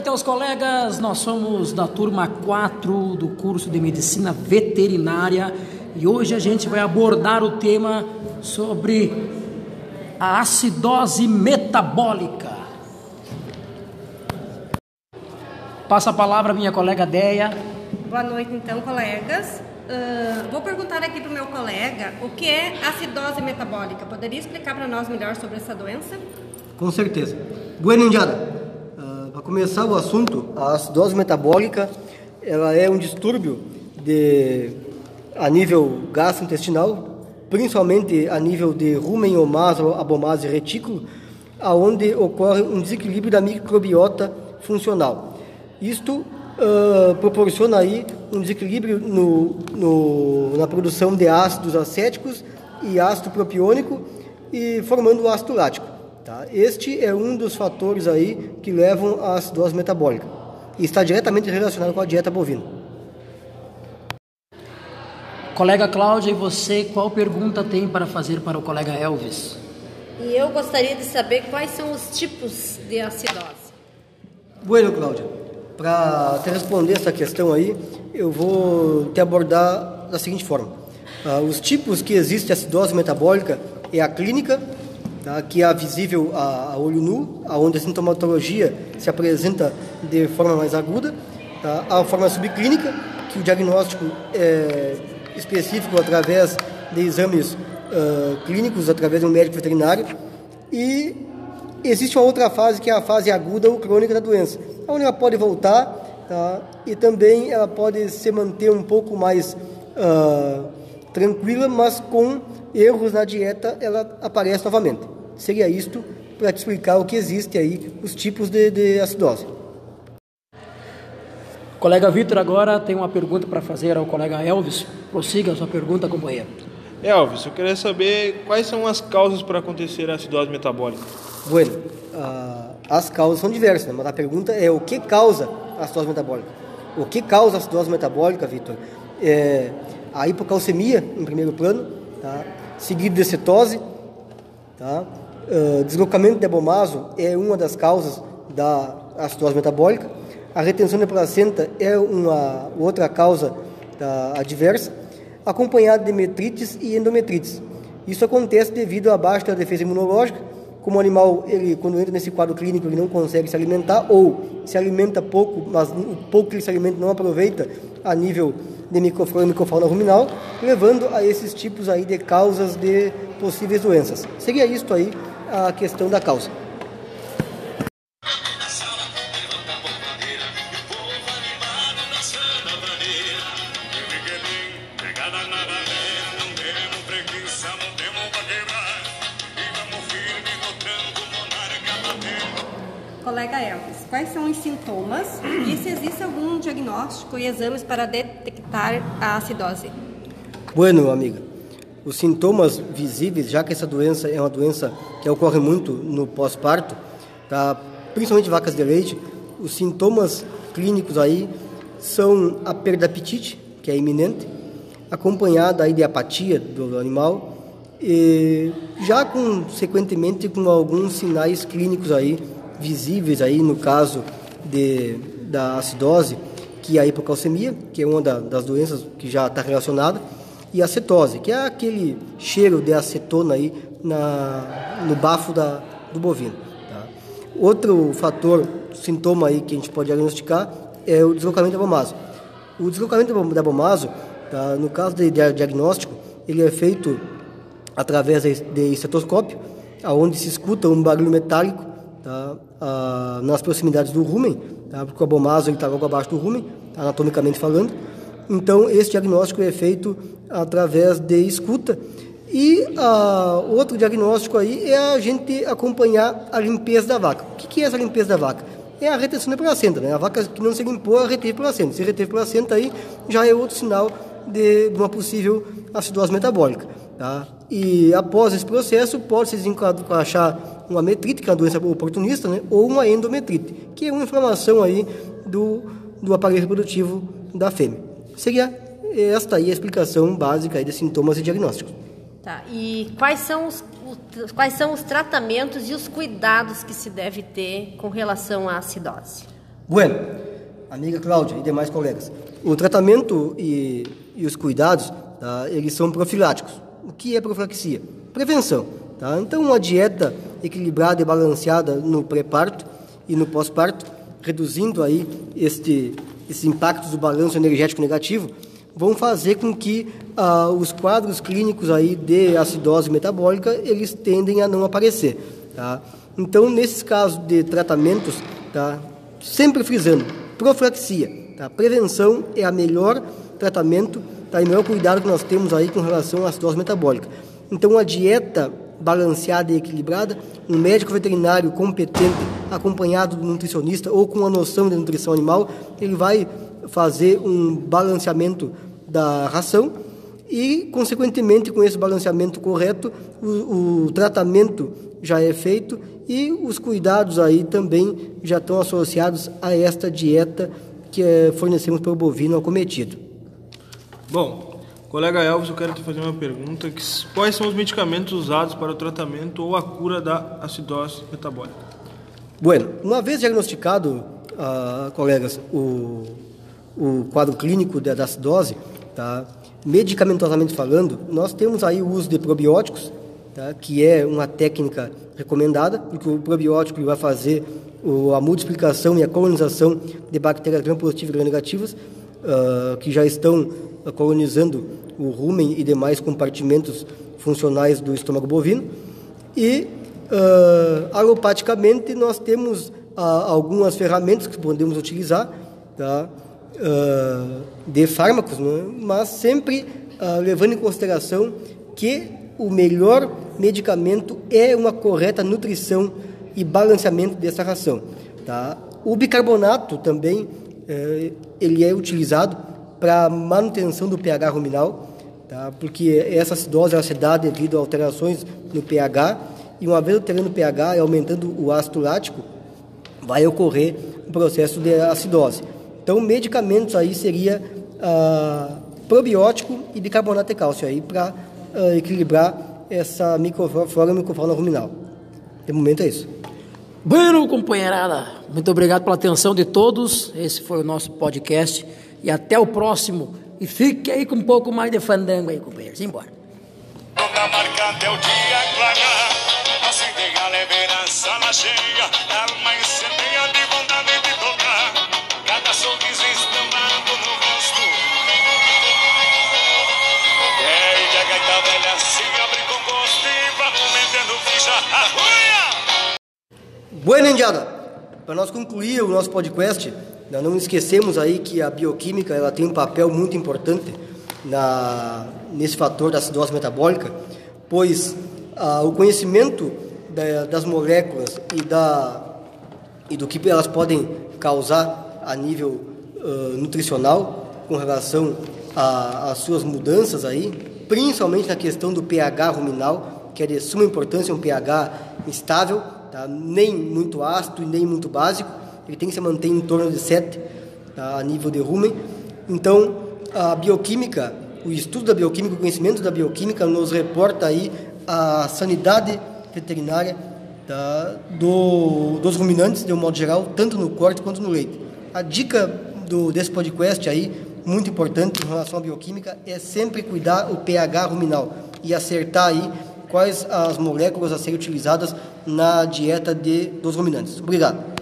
noite aos colegas, nós somos da turma 4 do curso de Medicina Veterinária e hoje a gente vai abordar o tema sobre a acidose metabólica. Passa a palavra à minha colega Deia. Boa noite então, colegas. Vou perguntar aqui para o meu colega o que é acidose metabólica. Poderia explicar para nós melhor sobre essa doença? Com certeza. Bueno, Indiana. Para começar o assunto, a acidose metabólica ela é um distúrbio a nível gastrointestinal, principalmente a nível de rumen, omaso, abomase e retículo, aonde ocorre um desequilíbrio da microbiota funcional. Isto proporciona aí um desequilíbrio na produção de ácidos acéticos e ácido propiônico e formando o ácido lático. Tá? Este é um dos fatores aí que levam à acidose metabólica e está diretamente relacionado com a dieta bovina. Colega Cláudia, e você, qual pergunta tem para fazer para o colega Elvis? E eu gostaria de saber quais são os tipos de acidose. Bueno, Cláudia, para te responder essa questão aí, eu vou te abordar da seguinte forma. Os tipos que existe de acidose metabólica é a clínica, tá, que é visível a olho nu, onde a sintomatologia se apresenta de forma mais aguda. Tá? A forma subclínica, que o diagnóstico é específico através de exames clínicos, através de um médico veterinário. E existe uma outra fase, que é a fase aguda ou crônica da doença, onde ela pode voltar, tá? E também ela pode se manter um pouco mais tranquila, mas com erros na dieta ela aparece novamente. Seria isto para te explicar o que existe aí, os tipos de acidose. Colega Vitor, agora tem uma pergunta para fazer ao colega Elvis. Prossiga a sua pergunta, companheiro. Elvis, eu queria saber quais são as causas para acontecer a acidose metabólica. Bueno, as causas são diversas, né? Mas a pergunta é o que causa a acidose metabólica. O que causa a acidose metabólica, Vitor? É a hipocalcemia, em primeiro plano, tá? Seguido de cetose, tá? Deslocamento de abomaso é uma das causas da acidose metabólica. A retenção de placenta é uma outra causa adversa, acompanhada de metrites e endometrites. Isso acontece devido à baixa defesa imunológica. Como o animal, quando entra nesse quadro clínico, ele não consegue se alimentar ou se alimenta pouco, mas o pouco que ele se alimenta não aproveita a nível de microflora e microfauna ruminal, levando a esses tipos aí de causas de possíveis doenças. Seria isto aí a questão da causa. Colega Elvis, quais são os sintomas e se existe algum diagnóstico e exames para detectar a acidose? Bueno, amiga, os sintomas visíveis, já que essa doença é uma doença que ocorre muito no pós-parto, tá? Principalmente vacas de leite, os sintomas clínicos aí são a perda de apetite, que é iminente, acompanhada aí de apatia do animal, e já consequentemente com alguns sinais clínicos aí visíveis aí no caso da acidose, que é a hipocalcemia, que é uma das doenças que já está relacionada, e a cetose, que é aquele cheiro de acetona aí no bafo do bovino. Tá? Outro fator, sintoma aí que a gente pode diagnosticar é o deslocamento da abomaso. O deslocamento da abomaso, tá, no caso de diagnóstico, ele é feito através de estetoscópio, onde se escuta um barulho metálico, tá, nas proximidades do rumen, tá, porque o abomaso está logo abaixo do rumen, anatomicamente falando. Então, esse diagnóstico é feito através de escuta. E outro diagnóstico aí é a gente acompanhar a limpeza da vaca. O que é essa limpeza da vaca? É a retenção da placenta, né? A vaca que não se limpou, ela reteve placenta. Se reteve placenta, aí já é outro sinal de uma possível acidose metabólica. Tá? E após esse processo, pode-se achar uma metrite, que é uma doença oportunista, né? Ou uma endometrite, que é uma inflamação aí do aparelho reprodutivo da fêmea. Seria esta aí a explicação básica aí de sintomas e diagnósticos. Tá. E quais são os tratamentos e os cuidados que se deve ter com relação à acidose? Bueno, amiga Cláudia e demais colegas, o tratamento e os cuidados, tá, eles são profiláticos. O que é profilaxia? Prevenção. Tá? Então, uma dieta equilibrada e balanceada no pré-parto e no pós-parto, reduzindo aí esses impactos do balanço energético negativo, vão fazer com que os quadros clínicos aí de acidose metabólica, eles tendem a não aparecer. Tá? Então, nesses casos de tratamentos, tá, sempre frisando, profilaxia, tá? Prevenção é a melhor tratamento, tá? E o melhor cuidado que nós temos aí com relação à acidose metabólica. Então, a dieta balanceada e equilibrada, um médico veterinário competente, acompanhado do nutricionista ou com uma noção de nutrição animal, ele vai fazer um balanceamento da ração e, consequentemente, com esse balanceamento correto, o tratamento já é feito e os cuidados aí também já estão associados a esta dieta que fornecemos para o bovino acometido. Bom, colega Elvis, eu quero te fazer uma pergunta. Quais são os medicamentos usados para o tratamento ou a cura da acidose metabólica? Bueno, uma vez diagnosticado, colegas, o quadro clínico da acidose, tá? Medicamentosamente falando, nós temos aí o uso de probióticos, tá? Que é uma técnica recomendada, porque o probiótico vai fazer a multiplicação e a colonização de bactérias gram-positivas e gram-negativas, que já estão colonizando o rumen e demais compartimentos funcionais do estômago bovino. E, alopaticamente, nós temos algumas ferramentas que podemos utilizar, tá? De fármacos, né? Mas sempre levando em consideração que o melhor medicamento é uma correta nutrição e balanceamento dessa ração. Tá? O bicarbonato também ele é utilizado para manutenção do pH ruminal, tá? Porque essa acidose ela se dá devido a alterações no pH, e uma vez alterando o pH e aumentando o ácido lático, vai ocorrer um processo de acidose. Então, medicamentos aí seria probiótico e bicarbonato de cálcio aí para equilibrar essa microflora e microfauna ruminal. De momento é isso. Bueno, companheirada, muito obrigado pela atenção de todos. Esse foi o nosso podcast e até o próximo. E fique aí com um pouco mais de fandango aí, companheiros. Embora. Toda marcante é o dia clarar, assim de galeverança na cheia, alma incendeia de vontade de tocar, cada sorriso estamado no rosto. E que a gaita velha se abre com gosto e vamos metendo ficha a ruia. Bueno, indiada, para nós concluir o nosso podcast, nós não esquecemos aí que a bioquímica ela tem um papel muito importante nesse fator da acidose metabólica, pois o conhecimento das moléculas e do que elas podem causar a nível nutricional com relação às suas mudanças aí, principalmente na questão do pH ruminal, que é de suma importância, um pH estável, tá? Nem muito ácido e nem muito básico, ele tem que se manter em torno de 7, tá? A nível de rumen. Então, a bioquímica, o estudo da bioquímica, o conhecimento da bioquímica nos reporta aí a sanidade veterinária, tá? Dos ruminantes, de um modo geral, tanto no corte quanto no leite. A dica desse podcast aí, muito importante em relação à bioquímica, é sempre cuidar o pH ruminal e acertar aí quais as moléculas a serem utilizadas na dieta dos ruminantes. Obrigado.